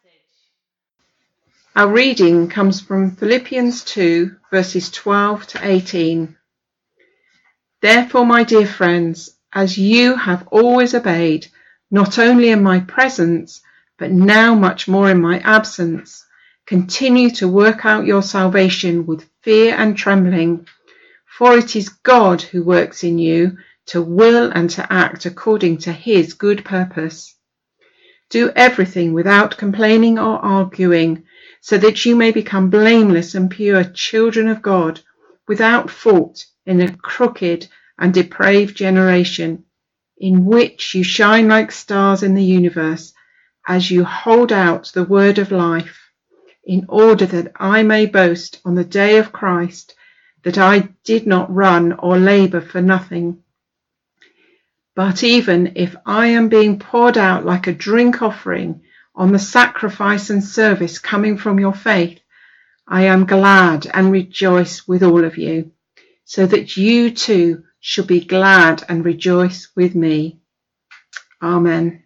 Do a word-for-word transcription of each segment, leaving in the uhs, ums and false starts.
Our reading comes from Philippians two, verses twelve to eighteen. Therefore, my dear friends, as you have always obeyed, not only in my presence, but now much more in my absence, continue to work out your salvation with fear and trembling, for it is God who works in you to will and to act according to his good purpose. Do everything without complaining or arguing, so that you may become blameless and pure children of God, without fault in a crooked and depraved generation, in which you shine like stars in the universe, as you hold out the word of life, in order that I may boast on the day of Christ that I did not run or labour for nothing. But even if I am being poured out like a drink offering on the sacrifice and service coming from your faith, I am glad and rejoice with all of you, so that you too should be glad and rejoice with me. Amen.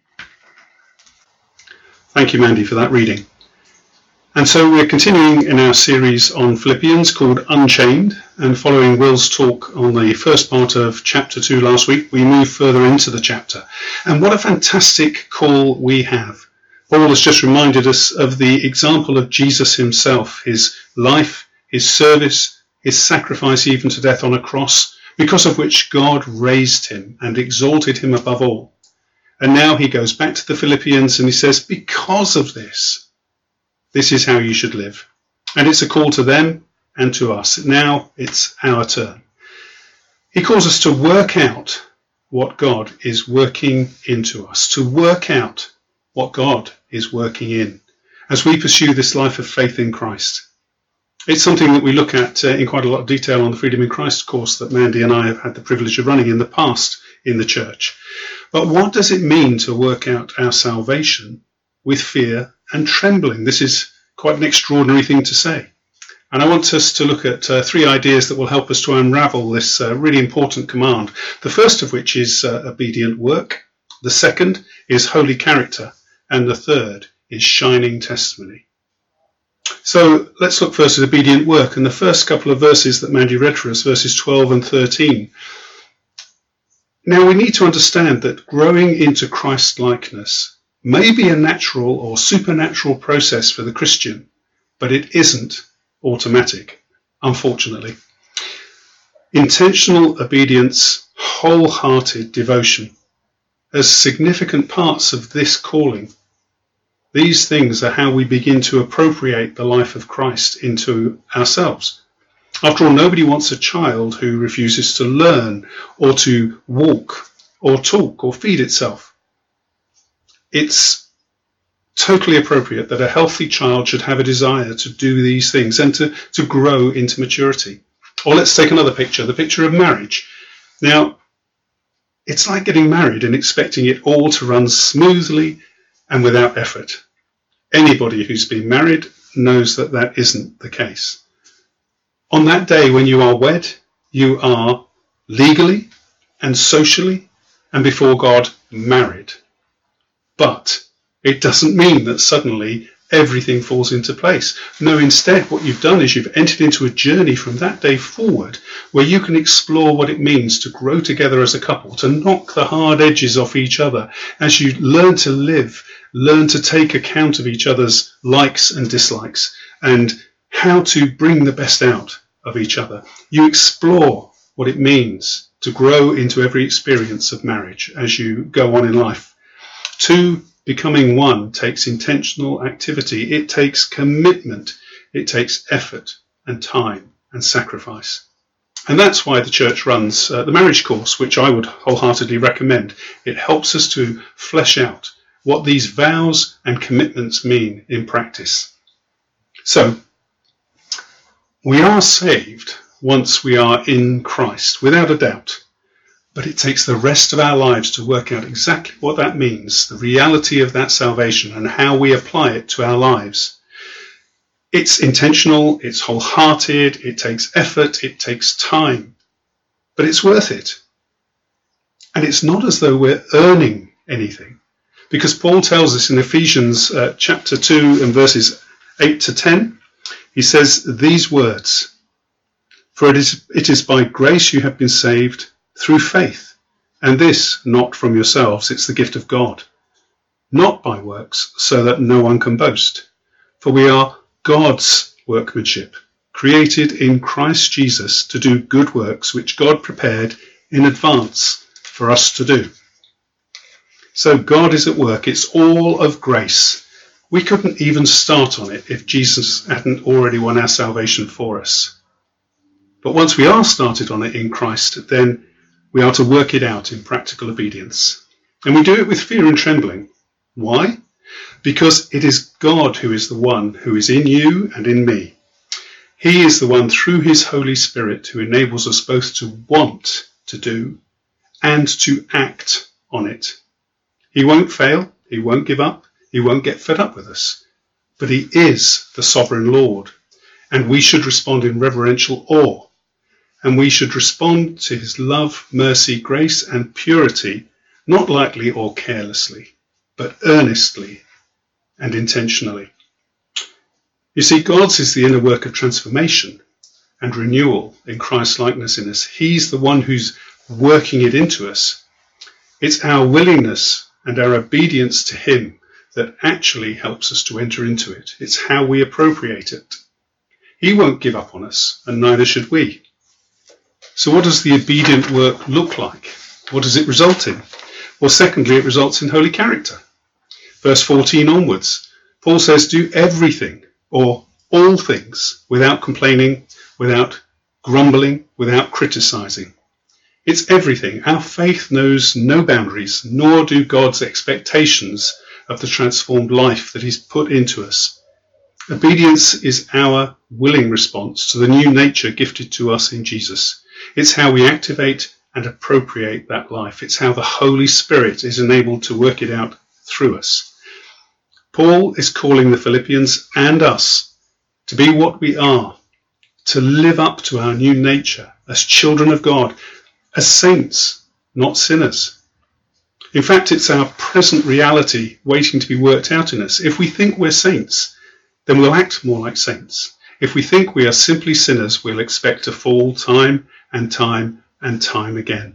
Thank you, Mandy, for that reading. And so we're continuing in our series on Philippians called Unchained, and following Will's talk on the first part of chapter two last week, we move further into the chapter. And what a fantastic call we have. Paul has just reminded us of the example of Jesus himself, his life, his service, his sacrifice even to death on a cross, because of which God raised him and exalted him above all. And now he goes back to the Philippians and he says, because of this, this is how you should live. And it's a call to them and to us. Now it's our turn. He calls us to work out what God is working into us, to work out what God is working in as we pursue this life of faith in Christ. It's something that we look at uh, in quite a lot of detail on the Freedom in Christ course that Mandy and I have had the privilege of running in the past in the church. But what does it mean to work out our salvation with fear and trembling? This is quite an extraordinary thing to say. And I want us to look at uh, three ideas that will help us to unravel this uh, really important command. The first of which is uh, obedient work. The second is holy character. And the third is shining testimony. So let's look first at obedient work. And the first couple of verses that Mandy read for us, verses twelve and thirteen. Now we need to understand that growing into Christ-likeness may be a natural or supernatural process for the Christian, but it isn't automatic, unfortunately. Intentional obedience, wholehearted devotion, as significant parts of this calling. These things are how we begin to appropriate the life of Christ into ourselves. After all, nobody wants a child who refuses to learn or to walk or talk or feed itself. It's totally appropriate that a healthy child should have a desire to do these things and to, to grow into maturity. Or let's take another picture, the picture of marriage. Now, it's like getting married and expecting it all to run smoothly and without effort. Anybody who's been married knows that that isn't the case. On that day when you are wed, you are legally and socially and before God married. But it doesn't mean that suddenly everything falls into place. No, instead, what you've done is you've entered into a journey from that day forward where you can explore what it means to grow together as a couple, to knock the hard edges off each other as you learn to live, learn to take account of each other's likes and dislikes, and how to bring the best out of each other. You explore what it means to grow into every experience of marriage as you go on in life. Two, becoming one takes intentional activity. It takes commitment. It takes effort and time and sacrifice. And that's why the church runs uh, the marriage course, which I would wholeheartedly recommend. It helps us to flesh out what these vows and commitments mean in practice. So, we are saved once we are in Christ, without a doubt. But it takes the rest of our lives to work out exactly what that means, the reality of that salvation and how we apply it to our lives. It's intentional, it's wholehearted, it takes effort, it takes time, but it's worth it. And it's not as though we're earning anything. Because Paul tells us in Ephesians uh, chapter two and verses eight to ten, he says these words, "For it is, it is by grace you have been saved through faith, and this not from yourselves, it's the gift of God, not by works, so that no one can boast. For we are God's workmanship, created in Christ Jesus to do good works, which God prepared in advance for us to do." So God is at work. It's all of grace. We couldn't even start on it if Jesus hadn't already won our salvation for us. But once we are started on it in Christ, then we are to work it out in practical obedience. And we do it with fear and trembling. Why? Because it is God who is the one who is in you and in me. He is the one through his Holy Spirit who enables us both to want to do and to act on it. He won't fail, he won't give up, he won't get fed up with us. But he is the sovereign Lord, and we should respond in reverential awe. And we should respond to his love, mercy, grace, and purity, not lightly or carelessly, but earnestly and intentionally. You see, God's is the inner work of transformation and renewal in Christ's likeness in us. He's the one who's working it into us. It's our willingness and our obedience to him that actually helps us to enter into it. It's how we appropriate it. He won't give up on us, and neither should we. So what does the obedient work look like? What does it result in? Well, secondly, it results in holy character. Verse fourteen onwards, Paul says, "Do everything, or all things, without complaining, without grumbling, without criticizing." It's everything. Our faith knows no boundaries, nor do God's expectations of the transformed life that he's put into us. Obedience is our willing response to the new nature gifted to us in Jesus. It's how we activate and appropriate that life. It's how the Holy Spirit is enabled to work it out through us. Paul is calling the Philippians and us to be what we are, to live up to our new nature as children of God, as saints, not sinners. In fact, it's our present reality waiting to be worked out in us. If we think we're saints, then we'll act more like saints. If we think we are simply sinners, we'll expect to fall time and time and time again.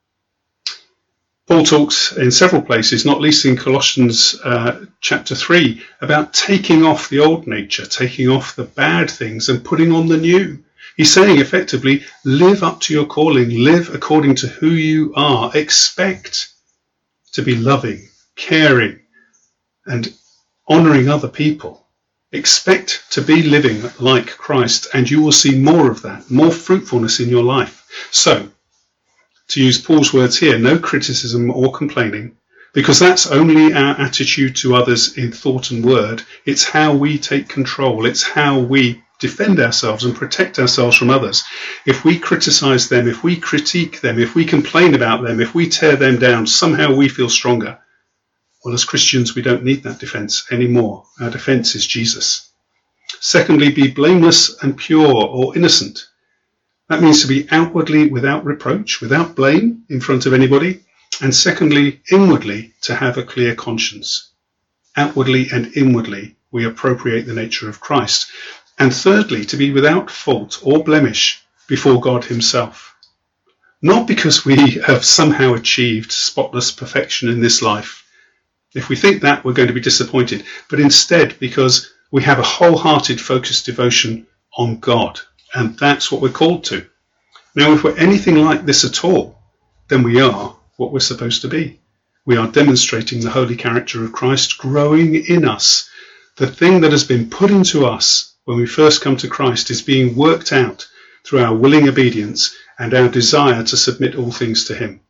Paul talks in several places, not least in Colossians uh, chapter three, about taking off the old nature, taking off the bad things and putting on the new. He's saying effectively, live up to your calling, live according to who you are, expect to be loving, caring, and honouring other people. Expect to be living like Christ, and you will see more of that, more fruitfulness in your life. So, to use Paul's words here, no criticism or complaining, because that's only our attitude to others in thought and word. It's how we take control. It's how we defend ourselves and protect ourselves from others. If we criticize them, if we critique them, if we complain about them, if we tear them down, somehow we feel stronger. Well, as Christians, we don't need that defense anymore. Our defense is Jesus. Secondly, be blameless and pure or innocent. That means to be outwardly without reproach, without blame in front of anybody. And secondly, inwardly, to have a clear conscience. Outwardly and inwardly, we appropriate the nature of Christ. And thirdly, to be without fault or blemish before God himself. Not because we have somehow achieved spotless perfection in this life. If we think that, we're going to be disappointed. But instead, because we have a wholehearted, focused devotion on God. And that's what we're called to. Now, if we're anything like this at all, then we are what we're supposed to be. We are demonstrating the holy character of Christ growing in us. The thing that has been put into us when we first come to Christ is being worked out through our willing obedience and our desire to submit all things to him.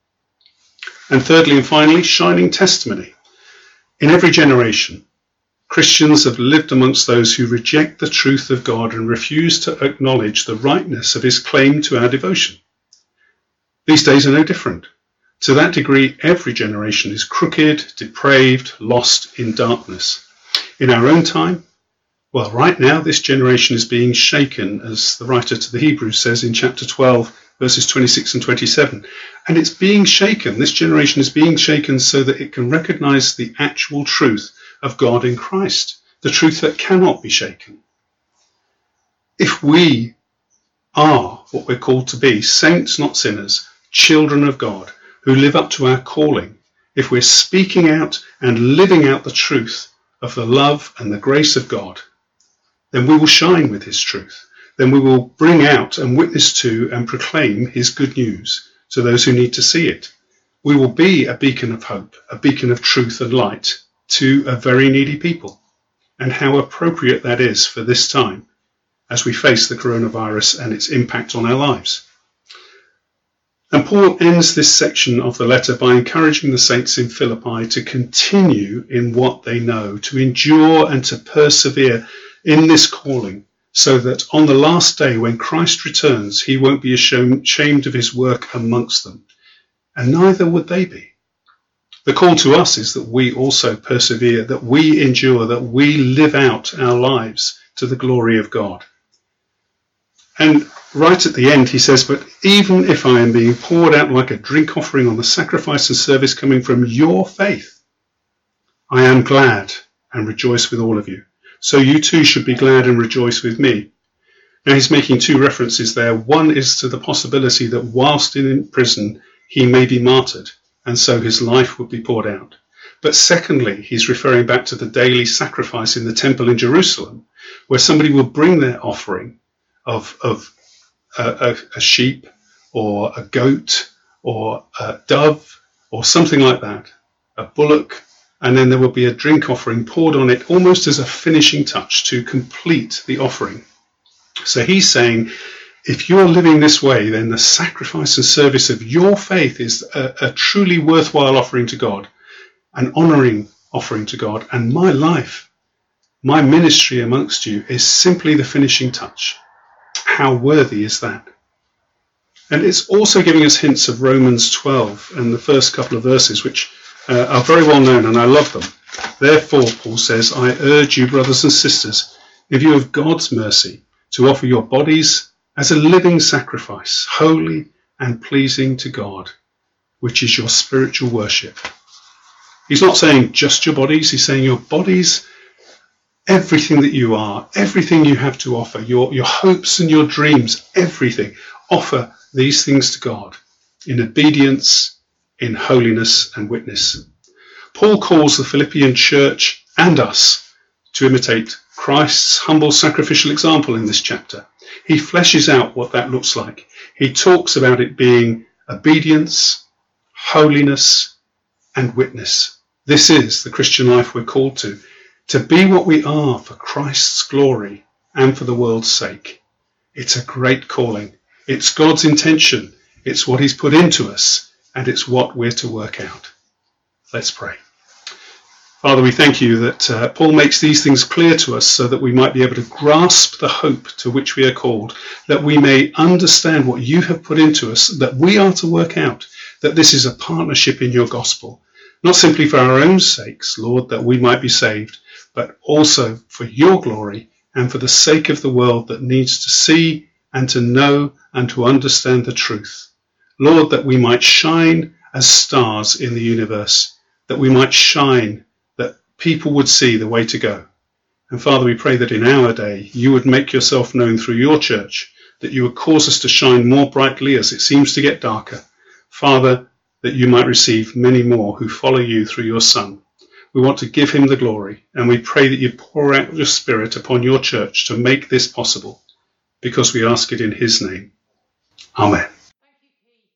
And thirdly and finally, shining testimony. In every generation, Christians have lived amongst those who reject the truth of God and refuse to acknowledge the rightness of his claim to our devotion. These days are no different. To that degree, every generation is crooked, depraved, lost in darkness. In our own time, well, right now, this generation is being shaken, as the writer to the Hebrews says in chapter twelve, verses twenty-six and twenty-seven. And it's being shaken. This generation is being shaken so that it can recognize the actual truth of God in Christ, the truth that cannot be shaken. If we are what we're called to be, saints, not sinners, children of God, who live up to our calling, if we're speaking out and living out the truth of the love and the grace of God, then we will shine with his truth. Then we will bring out and witness to and proclaim his good news to those who need to see it. We will be a beacon of hope, a beacon of truth and light to a very needy people. And how appropriate that is for this time as we face the coronavirus and its impact on our lives. And Paul ends this section of the letter by encouraging the saints in Philippi to continue in what they know, to endure and to persevere in this calling, so that on the last day when Christ returns, he won't be ashamed of his work amongst them, and neither would they be. The call to us is that we also persevere, that we endure, that we live out our lives to the glory of God. And right at the end he says, but even if I am being poured out like a drink offering on the sacrifice and service coming from your faith, I am glad and rejoice with all of you. So you too should be glad and rejoice with me. Now he's making two references there. One is to the possibility that whilst in prison he may be martyred, and so his life would be poured out. But secondly, he's referring back to the daily sacrifice in the temple in Jerusalem, where somebody will bring their offering of, of a, a, a sheep or a goat or a dove or something like that, a bullock, and then there will be a drink offering poured on it almost as a finishing touch to complete the offering. So he's saying, if you're living this way, then the sacrifice and service of your faith is a, a truly worthwhile offering to God, an honouring offering to God, and my life, my ministry amongst you is simply the finishing touch. How worthy is that? And it's also giving us hints of Romans twelve and the first couple of verses, which uh, are very well known, and I love them. Therefore, Paul says, I urge you, brothers and sisters, in view of God's mercy, to offer your bodies as a living sacrifice, holy and pleasing to God, which is your spiritual worship. He's not saying just your bodies, he's saying your bodies, everything that you are, everything you have to offer, your, your hopes and your dreams, everything. Offer these things to God in obedience, in holiness and witness. Paul calls the Philippian church and us to imitate Christ's humble sacrificial example in this chapter. He fleshes out what that looks like. He talks about it being obedience, holiness and witness. This is the Christian life we're called to. To be what we are for Christ's glory and for the world's sake. It's a great calling. It's God's intention. It's what he's put into us, and it's what we're to work out. Let's pray. Father, we thank you that uh, Paul makes these things clear to us so that we might be able to grasp the hope to which we are called, that we may understand what you have put into us, that we are to work out, that this is a partnership in your gospel, not simply for our own sakes, Lord, that we might be saved, but also for your glory and for the sake of the world that needs to see and to know and to understand the truth. Lord, that we might shine as stars in the universe, that we might shine, that people would see the way to go. And Father, we pray that in our day you would make yourself known through your church, that you would cause us to shine more brightly as it seems to get darker. Father, that you might receive many more who follow you through your Son. We want to give him the glory, and we pray that you pour out your Spirit upon your church to make this possible, because we ask it in his name. Amen.